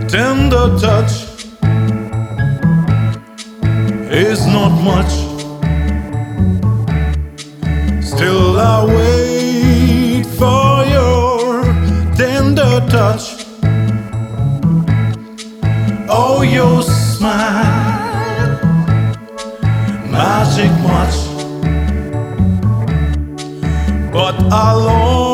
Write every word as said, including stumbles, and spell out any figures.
tender touch is not much. Still I wait for your tender touch. Oh, your smile, magic much. But I long